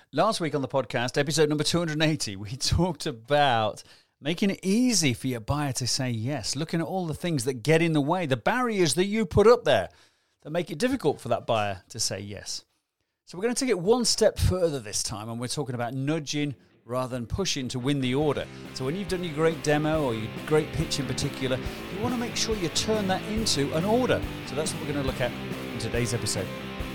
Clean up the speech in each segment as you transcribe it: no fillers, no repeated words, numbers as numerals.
Last week on the podcast, episode number 280, we talked about making it easy for your buyer to say yes, looking at all the things that get in the way, the barriers that you put up there that make it difficult for that buyer to say yes. So we're going to take it one step further this time, and we're talking about nudging rather than pushing to win the order. So when you've done your great demo or your great pitch in particular, you want to make sure you turn that into an order. So that's what we're going to look at in today's episode.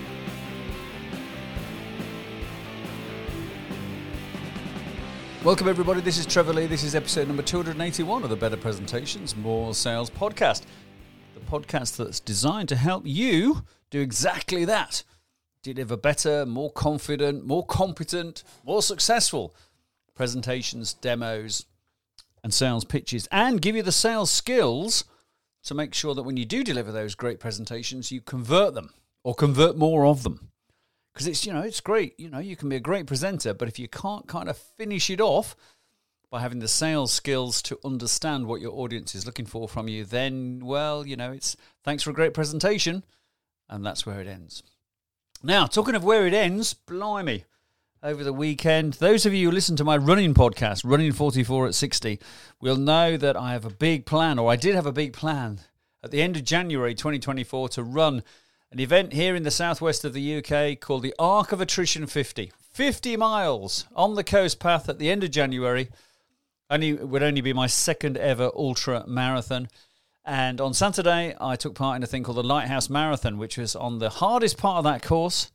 Welcome everybody, this is Trevor Lee. This is episode number 281 of the Better Presentations, More Sales podcast. The podcast that's designed to help you do exactly that. Deliver better, more confident, more competent, more successful presentations, demos, and sales pitches, and give you the sales skills to make sure that when you do deliver those great presentations, you convert them or convert more of them. Because it's great, you can be a great presenter, but if you can't kind of finish it off by having the sales skills to understand what your audience is looking for from you, then, it's thanks for a great presentation, and that's where it ends. Now, talking of where it ends, blimey, over the weekend, those of you who listen to my running podcast, Running 44 at 60, will know that I have a big plan, or I did have a big plan, at the end of January 2024 to run an event here in the southwest of the UK called the Arc of Attrition 50. 50 miles on the coast path at the end of January. It would only be my second ever ultra marathon. And on Saturday, I took part in a thing called the Lighthouse Marathon, which was on the hardest part of that course,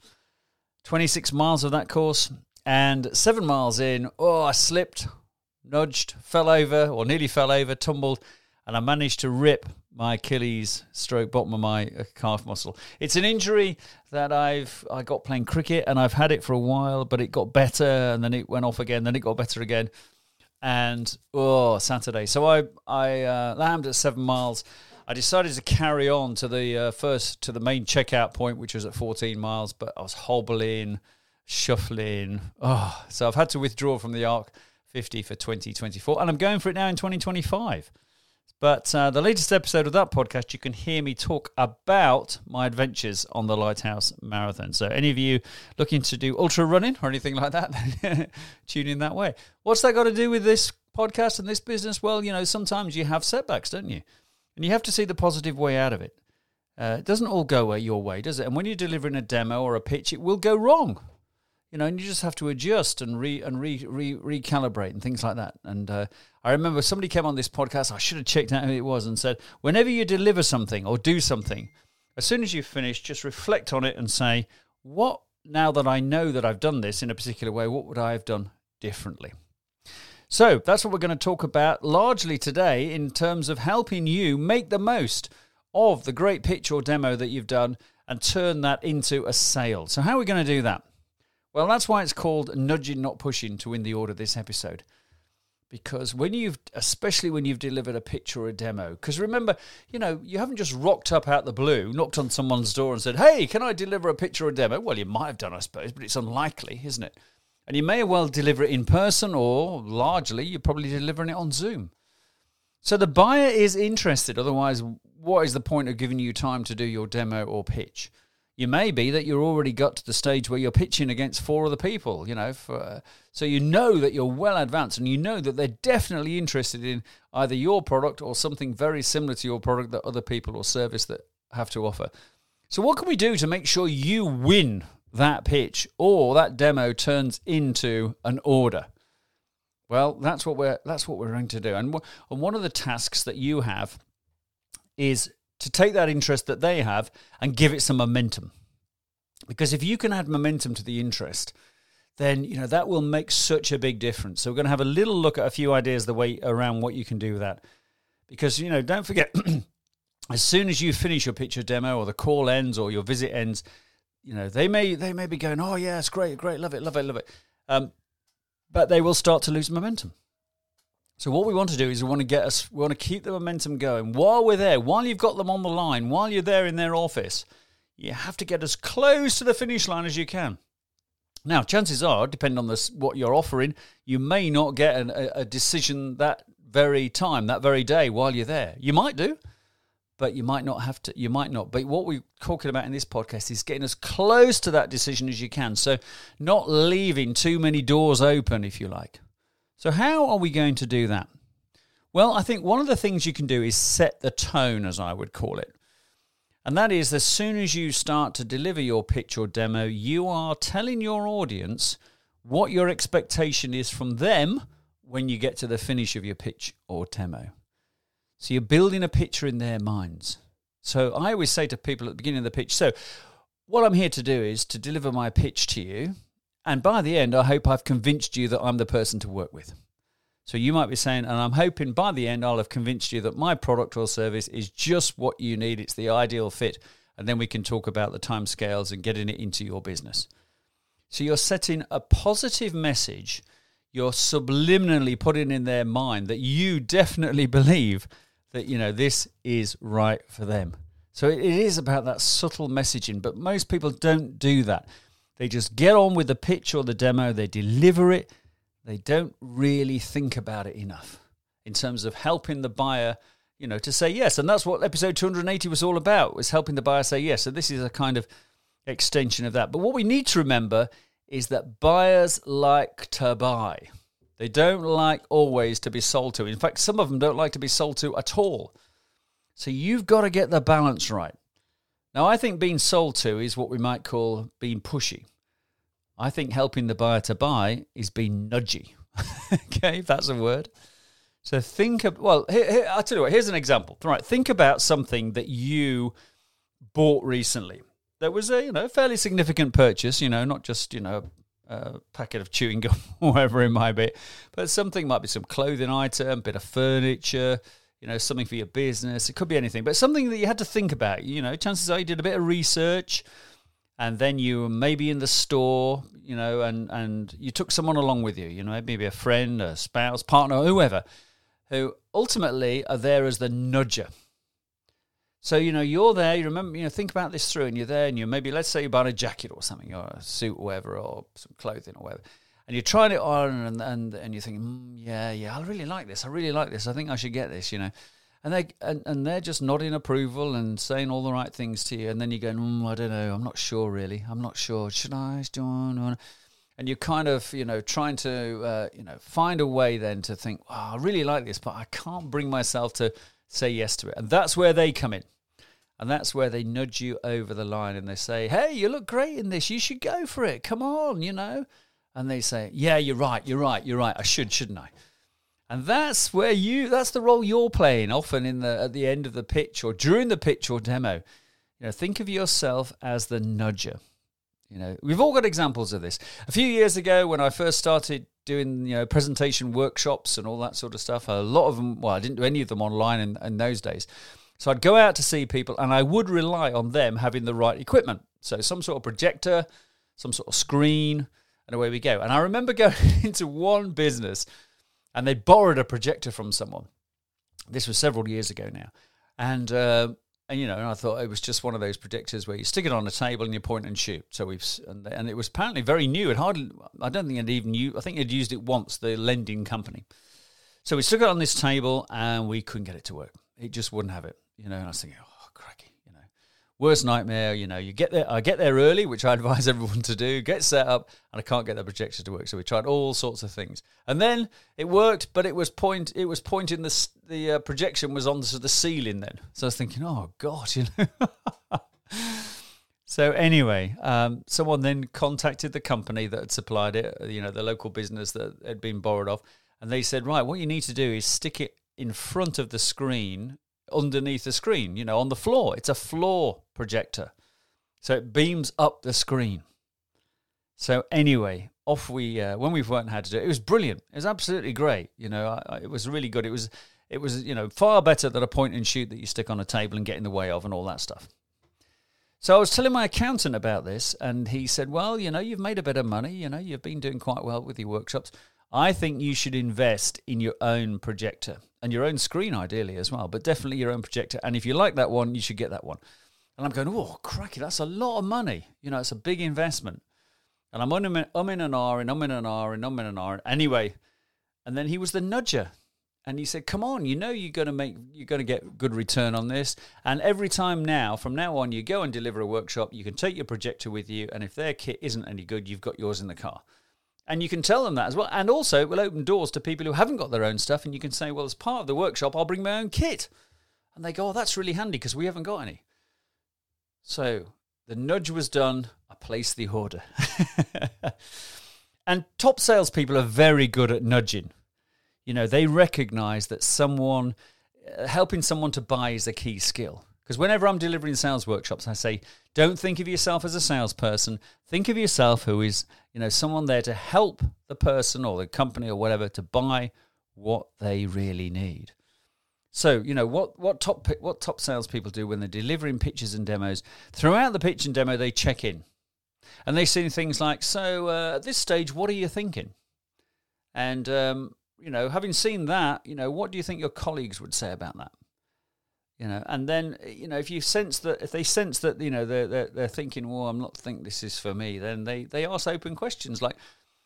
26 miles of that course. And 7 miles in, I slipped, nudged, fell over, or nearly fell over, tumbled, and I managed to rip my Achilles stroke bottom of my calf muscle. It's an injury that I got playing cricket, and I've had it for a while, but it got better, and then it went off again, then it got better again. And, Saturday. So I landed at 7 miles. I decided to carry on to the main checkout point, which was at 14 miles, but I was hobbling, shuffling. So I've had to withdraw from the Arc 50 for 2024, and I'm going for it now in 2025. But the latest episode of that podcast, you can hear me talk about my adventures on the Lighthouse Marathon. So any of you looking to do ultra running or anything like that, tune in that way. What's that got to do with this podcast and this business? Well, sometimes you have setbacks, don't you? And you have to see the positive way out of it. It doesn't all go your way, does it? And when you're delivering a demo or a pitch, it will go wrong. And you just have to adjust and recalibrate and things like that. And I remember somebody came on this podcast, I should have checked out who it was, and said, whenever you deliver something or do something, as soon as you finish, just reflect on it and say, now that I know that I've done this in a particular way, what would I have done differently? So that's what we're going to talk about largely today in terms of helping you make the most of the great pitch or demo that you've done and turn that into a sale. So how are we going to do that? Well, that's why it's called Nudging, Not Pushing to win the order this episode. Because especially when you've delivered a pitch or a demo, because remember, you haven't just rocked up out the blue, knocked on someone's door and said, hey, can I deliver a pitch or a demo? Well, you might have done, I suppose, but it's unlikely, isn't it? And you may well deliver it in person, or largely, you're probably delivering it on Zoom. So the buyer is interested. Otherwise, what is the point of giving you time to do your demo or pitch? You may be that you're already got to the stage where you're pitching against 4 other people, so you know that you're well advanced and you know that they're definitely interested in either your product or something very similar to your product that other people or service that have to offer. So what can we do to make sure you win that pitch or that demo turns into an order? Well, that's what we're going to do. And one of the tasks that you have is to take that interest that they have and give it some momentum. Because if you can add momentum to the interest, then that will make such a big difference. So we're going to have a little look at a few ideas around what you can do with that. Because, don't forget, as soon as you finish your pitch or demo or the call ends or your visit ends, they may be going, oh yeah, it's great, love it. But they will start to lose momentum. So what we want to do is we want to keep the momentum going while we're there, while you've got them on the line, while you're there in their office. You have to get as close to the finish line as you can. Now, chances are, depending on what you're offering, you may not get a decision that very time, that very day while you're there. You might do, but you might not have to. You might not. But what we're talking about in this podcast is getting as close to that decision as you can. So not leaving too many doors open, if you like. So how are we going to do that? Well, I think one of the things you can do is set the tone, as I would call it. And that is, as soon as you start to deliver your pitch or demo, you are telling your audience what your expectation is from them when you get to the finish of your pitch or demo. So you're building a picture in their minds. So I always say to people at the beginning of the pitch, so what I'm here to do is to deliver my pitch to you. And by the end, I hope I've convinced you that I'm the person to work with. So you might be saying, and I'm hoping by the end I'll have convinced you that my product or service is just what you need. It's the ideal fit. And then we can talk about the timescales and getting it into your business. So you're setting a positive message. You're subliminally putting in their mind that you definitely believe that, this is right for them. So it is about that subtle messaging, but most people don't do that. They just get on with the pitch or the demo. They deliver it. They don't really think about it enough in terms of helping the buyer, to say yes. And that's what episode 280 was all about, was helping the buyer say yes. So this is a kind of extension of that. But what we need to remember is that buyers like to buy. They don't like always to be sold to. In fact, some of them don't like to be sold to at all. So you've got to get the balance right. Now, I think being sold to is what we might call being pushy. I think helping the buyer to buy is being nudgy. Okay, if that's a word. So here, I'll tell you what, here's an example. Right, think about something that you bought recently. There was a fairly significant purchase, not just, a packet of chewing gum or whatever it might be, but something might be some clothing item, bit of furniture, something for your business. It could be anything, but something that you had to think about. Chances are you did a bit of research, and then you were maybe in the store, and you took someone along with you, maybe a friend, a spouse, partner, whoever, who ultimately are there as the nudger. So, you're there, you remember, think about this through, and you're there, and maybe, let's say you buy a jacket or something, or a suit or whatever, or some clothing or whatever, and you're trying it on, and you're thinking, yeah, I really like this, I think I should get this, and they're just nodding approval and saying all the right things to you, and then you're going, I don't know, I'm not sure really, should I, and you're kind of, trying to, find a way then to think, I really like this, but I can't bring myself to say yes to it, and that's where they come in. And that's where they nudge you over the line and they say, hey, you look great in this. You should go for it. Come on, And they say, yeah, you're right. I shouldn't I? And that's where that's the role you're playing often at the end of the pitch or during the pitch or demo. Think of yourself as the nudger. We've all got examples of this. A few years ago when I first started doing, presentation workshops and all that sort of stuff, a lot of them, I didn't do any of them online in those days. So I'd go out to see people and I would rely on them having the right equipment. So some sort of projector, some sort of screen, and away we go. And I remember going into one business and they borrowed a projector from someone. This was several years ago now. And I thought it was just one of those projectors where you stick it on a table and you point and shoot. So and it was apparently very new. I don't think I think I'd used it once, the lending company. So we stuck it on this table and we couldn't get it to work. It just wouldn't have it, and I was thinking, oh, cracky, worst nightmare, you get there, I get there early, which I advise everyone to do, get set up, and I can't get the projector to work. So we tried all sorts of things. And then it worked, but it was pointing, the projection was on the ceiling then. So I was thinking, oh, God, So anyway, someone then contacted the company that had supplied it, the local business that had been borrowed off, and they said, right, what you need to do is stick it in front of the screen, underneath the screen, on the floor. It's a floor projector. So it beams up the screen. So anyway, when we've learned how to do it, it was brilliant. It was absolutely great. It was really good. It was far better than a point and shoot that you stick on a table and get in the way of and all that stuff. So I was telling my accountant about this and he said, well, you've made a bit of money. You've been doing quite well with your workshops. I think you should invest in your own projector and your own screen ideally as well, but definitely your own projector. And if you like that one, you should get that one. And I'm going, oh, crikey, that's a lot of money. It's a big investment. And I'm umming and ahhing. Anyway, and then he was the nudger. And you said, come on, you're going to get good return on this. And every time from now on, you go and deliver a workshop, you can take your projector with you. And if their kit isn't any good, you've got yours in the car. And you can tell them that as well. And also it will open doors to people who haven't got their own stuff. And you can say, well, as part of the workshop, I'll bring my own kit. And they go, oh, that's really handy because we haven't got any. So the nudge was done. I placed the order. And top salespeople are very good at nudging. They recognize that helping someone to buy is a key skill. Because whenever I'm delivering sales workshops, I say, don't think of yourself as a salesperson. Think of yourself who is, someone there to help the person or the company or whatever to buy what they really need. So, what top salespeople do when they're delivering pitches and demos, throughout the pitch and demo, they check in. And they say things like, so at this stage, what are you thinking? And, having seen that, what do you think your colleagues would say about that? And then, if they sense that, they're thinking, well, I'm not think this is for me, then they ask open questions like,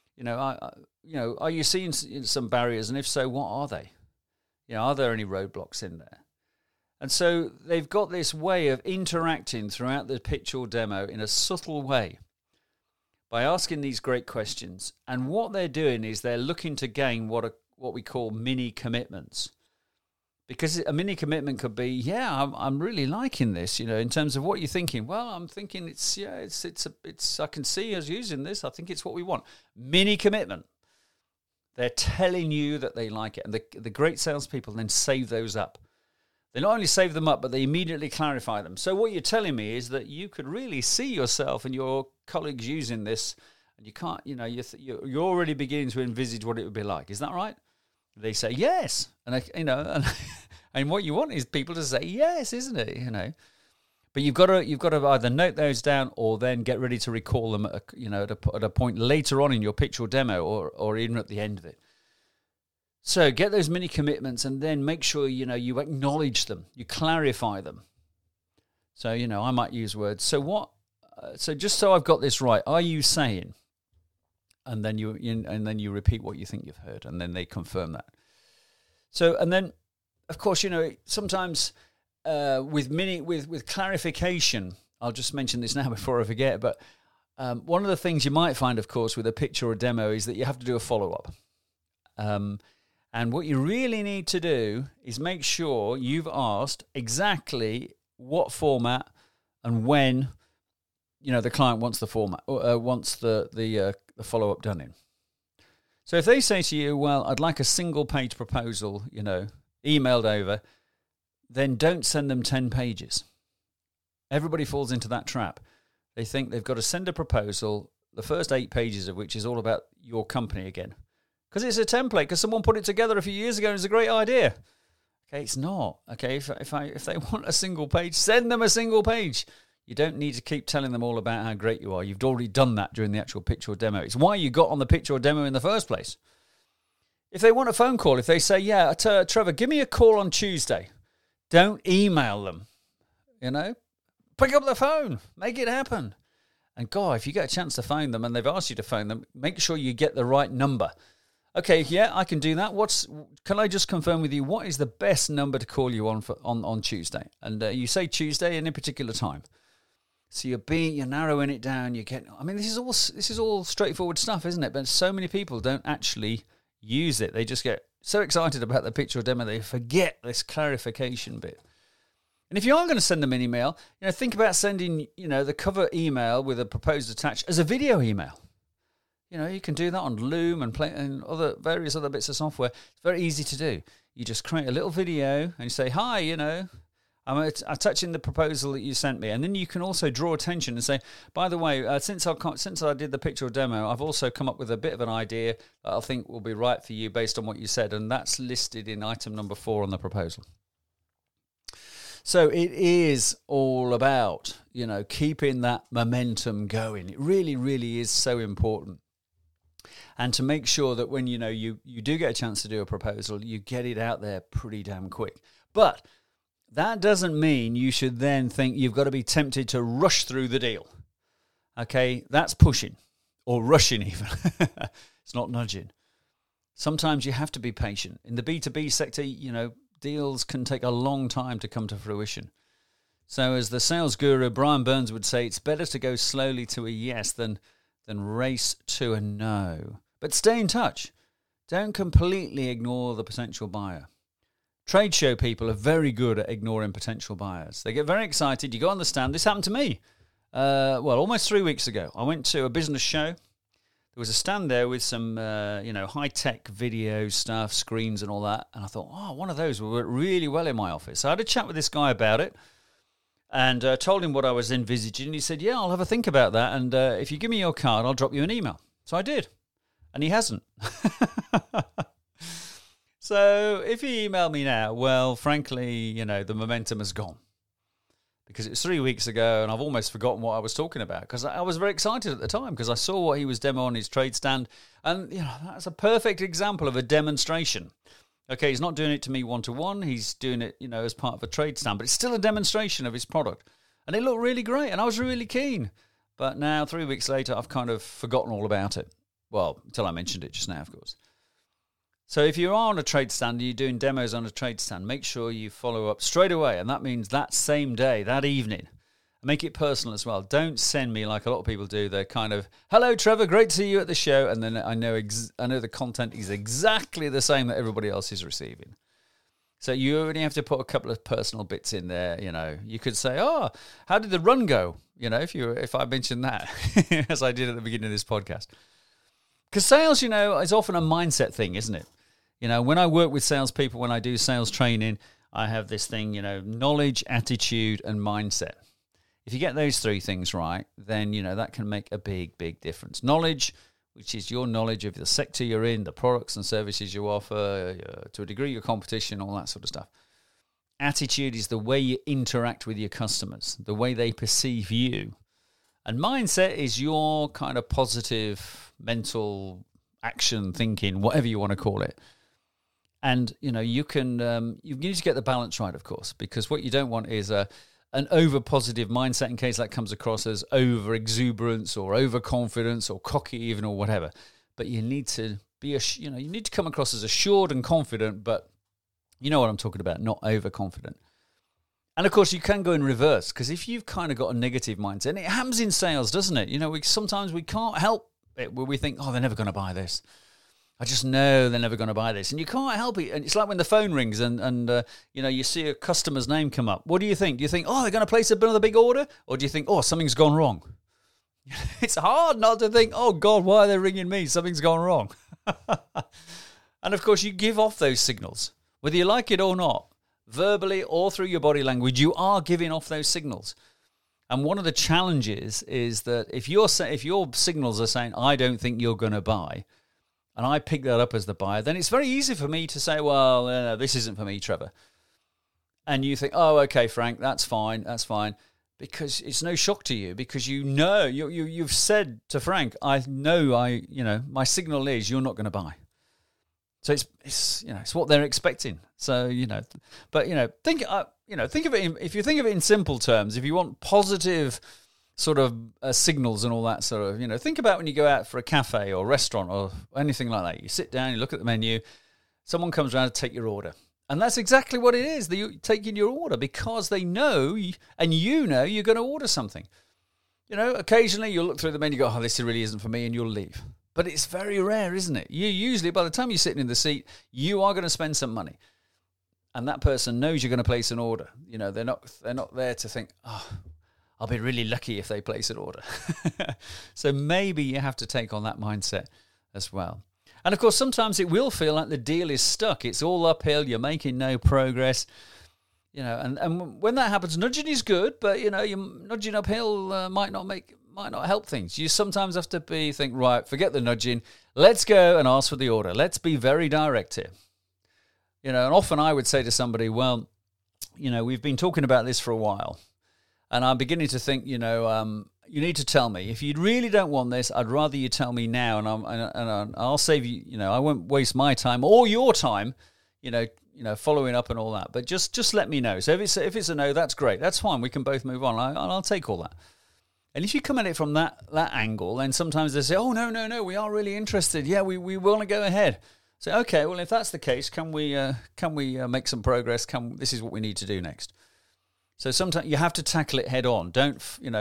are you seeing some barriers? And if so, what are they? Are there any roadblocks in there? And so they've got this way of interacting throughout the pitch or demo in a subtle way by asking these great questions. And what they're doing is they're looking to gain what we call mini commitments. Because a mini commitment could be, I'm really liking this, in terms of what you're thinking. Well, I'm thinking it's I can see us using this. I think it's what we want. Mini commitment. They're telling you that they like it. And the great salespeople then save those up. They not only save them up, but they immediately clarify them. So what you're telling me is that you could really see yourself and your colleagues using this, and you can't, you're already beginning to envisage what it would be like. Is that right? They say yes, and and what you want is people to say yes, isn't it? But you've got to either note those down or then get ready to recall them at a point later on in your pitch or demo, or even at the end of it. So get those mini commitments and then make sure, you acknowledge them, you clarify them. So, I might use words. So just so I've got this right, are you saying? And then you repeat what you think you've heard, and then they confirm that. So, and then, of course, sometimes with clarification, I'll just mention this now before I forget, but one of the things you might find, of course, with a pitch or a demo is that you have to do a follow-up. And what you really need to do is make sure you've asked exactly what format and when, the client wants the format, wants the follow-up done in. So if they say to you, well, I'd like a single-page proposal, emailed over, then don't send them 10 pages. Everybody falls into that trap. They think they've got to send a proposal, the first 8 pages of which is all about your company again. Because it's a template, because someone put it together a few years ago and it's a great idea. Okay, it's not. Okay, if they want a single page, send them a single page. You don't need to keep telling them all about how great you are. You've already done that during the actual pitch or demo. It's why you got on the pitch or demo in the first place. If they want a phone call, if they say, Trevor, give me a call on Tuesday, don't email them. Pick up the phone, make it happen. And God, if you get a chance to phone them and they've asked you to phone them, make sure you get the right number. Okay, I can do that. Can I just confirm with you, what is the best number to call you on Tuesday? And you say Tuesday any particular time. So you're narrowing it down. This is all straightforward stuff, isn't it? But so many people don't actually use it. They just get so excited about the pitch or demo, they forget this clarification bit. And if you are going to send them an email, think about sending, the cover email with a proposed attached as a video email. You can do that on Loom and various other bits of software. It's very easy to do. You just create a little video and you say, hi, I'm attaching the proposal that you sent me. And then you can also draw attention and say, by the way, since I did the pitch or demo, I've also come up with a bit of an idea that I think will be right for you based on what you said. And that's listed in item number 4 on the proposal. So it is all about, keeping that momentum going. It really, really is so important. And to make sure that when, you do get a chance to do a proposal, you get it out there pretty damn quick. But that doesn't mean you should then think you've got to be tempted to rush through the deal. Okay, that's pushing or rushing even. It's not nudging. Sometimes you have to be patient. In the B2B sector, deals can take a long time to come to fruition. So as the sales guru Brian Burns would say, it's better to go slowly to a yes than race to a no. But stay in touch. Don't completely ignore the potential buyer. Trade show people are very good at ignoring potential buyers. They get very excited. You go on the stand. This happened to me. Almost 3 weeks ago. I went to a business show. There was a stand there with some, high-tech video stuff, screens and all that. And I thought, one of those would work really well in my office. So I had a chat with this guy about it and told him what I was envisaging. And he said, yeah, I'll have a think about that. And if you give me your card, I'll drop you an email. So I did. And he hasn't. So if he emailed me now, well, frankly, the momentum has gone. Because it was 3 weeks ago and I've almost forgotten what I was talking about. Because I was very excited at the time because I saw what he was demoing on his trade stand. And, that's a perfect example of a demonstration. Okay, he's not doing it to me one-to-one. He's doing it, as part of a trade stand. But it's still a demonstration of his product. And it looked really great and I was really keen. But now, 3 weeks later, I've kind of forgotten all about it. Well, until I mentioned it just now, of course. So if you are on a trade stand, you're doing demos on a trade stand, make sure you follow up straight away. And that means that same day, that evening. Make it personal as well. Don't send me like a lot of people do. They're kind of, hello, Trevor, great to see you at the show. And then I know the content is exactly the same that everybody else is receiving. So you only have to put a couple of personal bits in there. You could say, how did the run go? If I mentioned that, as I did at the beginning of this podcast. Because sales, is often a mindset thing, isn't it? When I work with salespeople, when I do sales training, I have this thing, knowledge, attitude, and mindset. If you get those three things right, then, that can make a big, big difference. Knowledge, which is your knowledge of the sector you're in, the products and services you offer, to a degree your competition, all that sort of stuff. Attitude is the way you interact with your customers, the way they perceive you. And mindset is your kind of positive mental action thinking, whatever you want to call it. And, you need to get the balance right, of course, because what you don't want is an over-positive mindset in case that comes across as over-exuberance or overconfidence or cocky even or whatever. But you need to be, you need to come across as assured and confident, but you know what I'm talking about, not overconfident. And, of course, you can go in reverse because if you've kind of got a negative mindset, and it happens in sales, doesn't it? Sometimes we can't help it where we think, they're never going to buy this. I just know they're never going to buy this. And you can't help it. And it's like when the phone rings and you see a customer's name come up. What do you think? Do you think, they're going to place another big order? Or do you think, something's gone wrong? It's hard not to think, oh, God, why are they ringing me? Something's gone wrong. And, of course, you give off those signals. Whether you like it or not, verbally or through your body language, you are giving off those signals. And one of the challenges is that if your signals are saying, I don't think you're going to buy, and I pick that up as the buyer, then it's very easy for me to say, well, no, this isn't for me, Trevor. And you think, okay, Frank, that's fine, because it's no shock to you, because you've said to Frank, I know my signal is you're not going to buy. So it's what they're expecting. So think of it. If you think of it in simple terms, if you want positive sort of signals and all that sort of, think about when you go out for a cafe or restaurant or anything like that. You sit down, you look at the menu, someone comes around to take your order. And that's exactly what it is. They're taking your order because they know, and you're going to order something. Occasionally you'll look through the menu and go, this really isn't for me, and you'll leave. But it's very rare, isn't it? You usually, by the time you're sitting in the seat, you are going to spend some money. And that person knows you're going to place an order. They're not there to think, I'll be really lucky if they place an order. So maybe you have to take on that mindset as well. And, of course, sometimes it will feel like the deal is stuck. It's all uphill. You're making no progress. And when that happens, nudging is good, but, you're nudging uphill might not help things. You sometimes have to think, right, forget the nudging. Let's go and ask for the order. Let's be very direct here. And often I would say to somebody, well, we've been talking about this for a while. And I'm beginning to think, you need to tell me. If you really don't want this, I'd rather you tell me now, and I'll save you. I won't waste my time or your time, following up and all that. But just let me know. So if it's a no, that's great. That's fine. We can both move on. I'll take all that. And if you come at it from that angle, then sometimes they say, oh, no, we are really interested. Yeah, we want to go ahead. say, okay, well, if that's the case, can we make some progress? This is what we need to do next. So sometimes you have to tackle it head on. Don't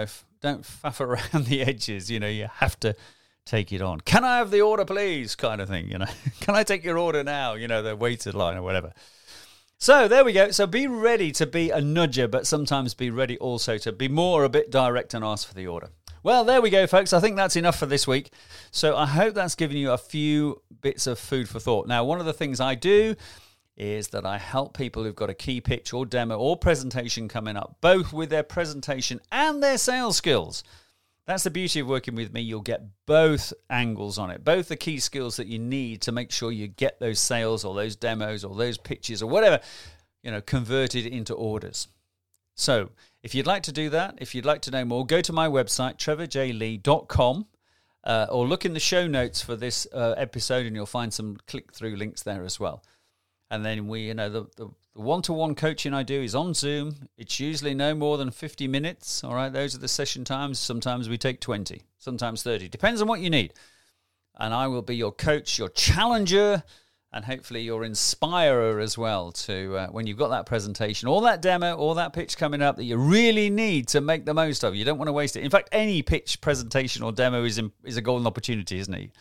faff around the edges. You have to take it on. Can I have the order, please? Kind of thing. Can I take your order now? The waiter line or whatever. So there we go. So be ready to be a nudger, but sometimes be ready also to be a bit direct and ask for the order. Well, there we go, folks. I think that's enough for this week. So I hope that's given you a few bits of food for thought. Now, one of the things I do is that I help people who've got a key pitch or demo or presentation coming up, both with their presentation and their sales skills. That's the beauty of working with me. You'll get both angles on it, both the key skills that you need to make sure you get those sales or those demos or those pitches or whatever, converted into orders. So if you'd like to do that, if you'd like to know more, go to my website, trevorjlee.com, or look in the show notes for this episode and you'll find some click-through links there as well. And then the one-to-one coaching I do is on Zoom. It's usually no more than 50 minutes. All right, those are the session times. Sometimes we take 20, sometimes 30. Depends on what you need. And I will be your coach, your challenger, and hopefully your inspirer as well to when you've got that presentation or that demo or that pitch coming up that you really need to make the most of. You don't want to waste it. In fact, any pitch, presentation, or demo is a golden opportunity, isn't it?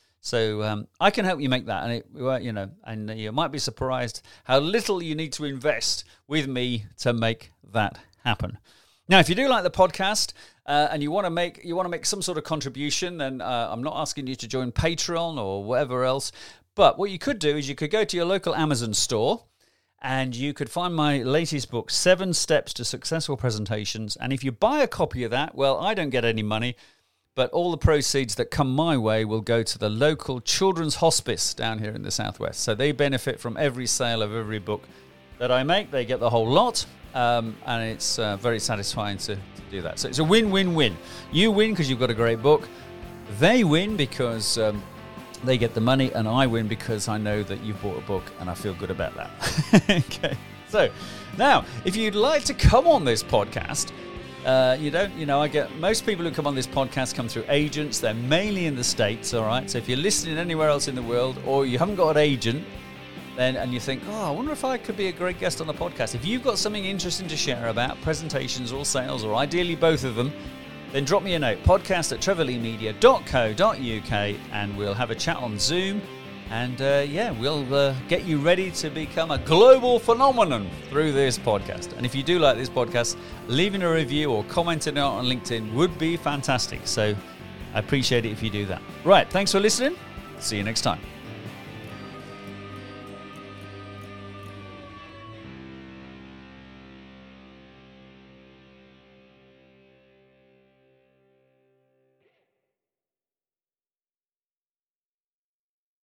So I can help you make that, and you might be surprised how little you need to invest with me to make that happen. Now, if you do like the podcast and you want to make some sort of contribution, then I'm not asking you to join Patreon or whatever else. But what you could do is you could go to your local Amazon store and you could find my latest book, 7 Steps to Successful Presentations. And if you buy a copy of that, well, I don't get any money. But all the proceeds that come my way will go to the local children's hospice down here in the Southwest. So they benefit from every sale of every book that I make. They get the whole lot, and it's very satisfying to do that. So it's a win-win-win. You win because you've got a great book. They win because they get the money, and I win because I know that you've bought a book, and I feel good about that. Okay. So now, if you'd like to come on this podcast, I get most people who come on this podcast come through agents. They're mainly in the States, all right? So if you're listening anywhere else in the world or you haven't got an agent, and you think, I wonder if I could be a great guest on the podcast. If you've got something interesting to share about presentations or sales, or ideally both of them, then drop me a note, podcast@trevorleemedia.co.uk, and we'll have a chat on Zoom. And we'll get you ready to become a global phenomenon through this podcast. And if you do like this podcast, leaving a review or commenting on LinkedIn would be fantastic. So I appreciate it if you do that. Right, thanks for listening. See you next time.